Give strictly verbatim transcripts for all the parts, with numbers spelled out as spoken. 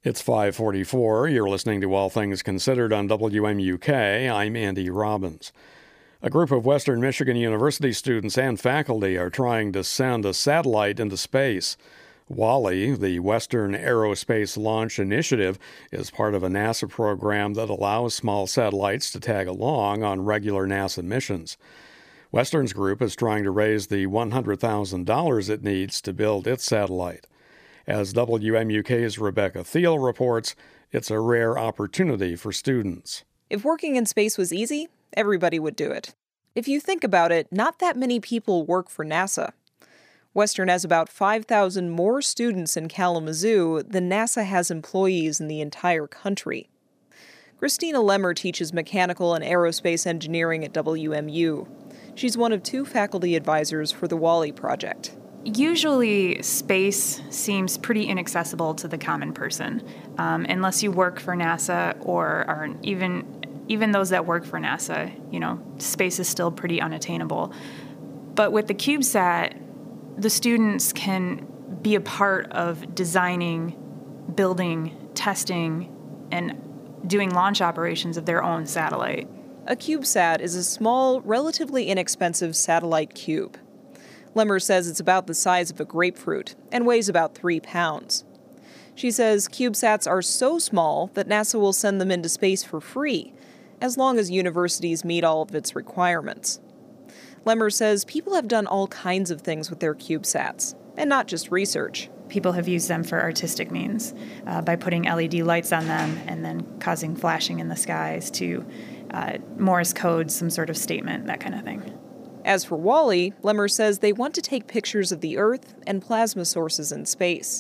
It's five forty-four. You're listening to All Things Considered on W M U K. I'm Andy Robbins. A group of Western Michigan University students and faculty are trying to send a satellite into space. WALI, the Western Aerospace Launch Initiative, is part of a NASA program that allows small satellites to tag along on regular NASA missions. Western's group is trying to raise the one hundred thousand dollars it needs to build its satellite. As W M U K's Rebecca Thiel reports, it's a rare opportunity for students. If working in space was easy, everybody would do it. If you think about it, not that many people work for NASA. Western has about five thousand more students in Kalamazoo than NASA has employees in the entire country. Christina Lemmer teaches mechanical and aerospace engineering at W M U. She's one of two faculty advisors for the WALI project. Usually, space seems pretty inaccessible to the common person, um, unless you work for NASA or are even even those that work for NASA. You know, space is still pretty unattainable. But with the CubeSat, the students can be a part of designing, building, testing, and doing launch operations of their own satellite. A CubeSat is a small, relatively inexpensive satellite cube. Lemmer says it's about the size of a grapefruit and weighs about three pounds. She says CubeSats are so small that NASA will send them into space for free, as long as universities meet all of its requirements. Lemmer says people have done all kinds of things with their CubeSats, and not just research. People have used them for artistic means, uh, by putting L E D lights on them and then causing flashing in the skies to uh, Morse code some sort of statement, that kind of thing. As for WALI, Lemmer says they want to take pictures of the Earth and plasma sources in space.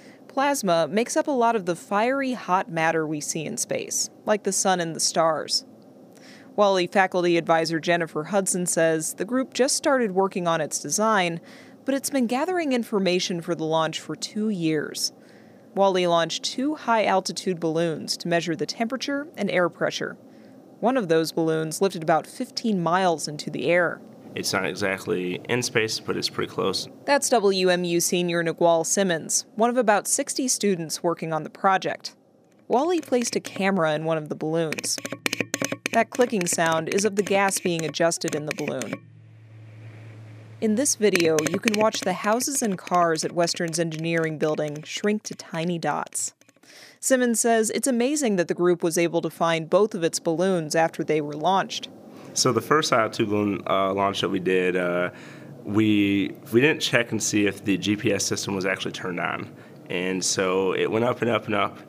Plasma makes up a lot of the fiery, hot matter we see in space, like the sun and the stars. WALI faculty advisor Jennifer Hudson says the group just started working on its design, but it's been gathering information for the launch for two years. WALI launched two high-altitude balloons to measure the temperature and air pressure. One of those balloons lifted about fifteen miles into the air. It's not exactly in space, but it's pretty close. That's W M U senior Nagual Simmons, one of about sixty students working on the project. WALI placed a camera in one of the balloons. That clicking sound is of the gas being adjusted in the balloon. In this video, you can watch the houses and cars at Western's engineering building shrink to tiny dots. Simmons says it's amazing that the group was able to find both of its balloons after they were launched. So the first altitude balloon uh, launch that we did, uh, we we didn't check and see if the G P S system was actually turned on. And so it went up and up and up.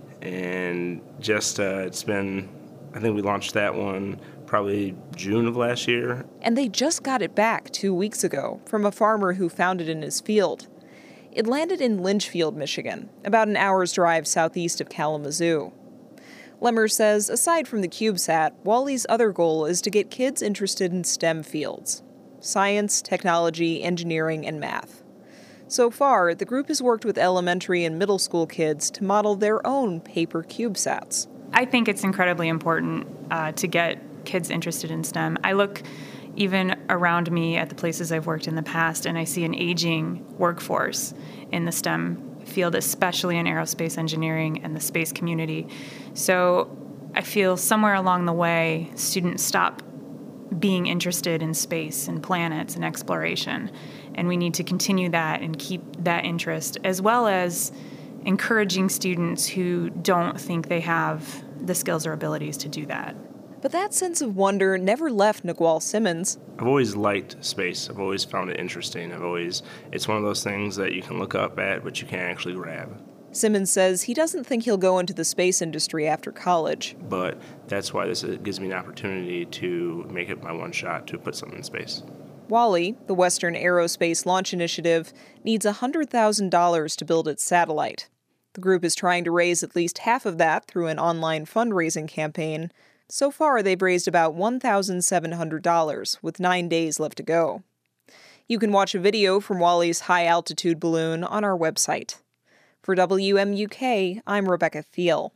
And just, uh, it's been, I think we launched that one probably June of last year. And they just got it back two weeks ago from a farmer who found it in his field. It landed in Lynchfield, Michigan, about an hour's drive southeast of Kalamazoo. Lemmer says aside from the CubeSat, WALI's other goal is to get kids interested in STEM fields: science, technology, engineering, and math. So far, the group has worked with elementary and middle school kids to model their own paper CubeSats. I think it's incredibly important uh, to get kids interested in STEM. I look even around me at the places I've worked in the past, and I see an aging workforce in the STEM field, especially in aerospace engineering and the space community. So I feel somewhere along the way, students stop being interested in space and planets and exploration. And we need to continue that and keep that interest, as well as encouraging students who don't think they have the skills or abilities to do that. But that sense of wonder never left Nagual Simmons. I've always liked space. I've always found it interesting. I've always, it's one of those things that you can look up at, but you can't actually grab. Simmons says he doesn't think he'll go into the space industry after college. But that's why this gives me an opportunity to make it my one shot to put something in space. WALI, the Western Aerospace Launch Initiative, needs one hundred thousand dollars to build its satellite. The group is trying to raise at least half of that through an online fundraising campaign. So far, they've raised about one thousand seven hundred dollars, with nine days left to go. You can watch a video from WALI's high-altitude balloon on our website. For W M U K, I'm Rebecca Thiel.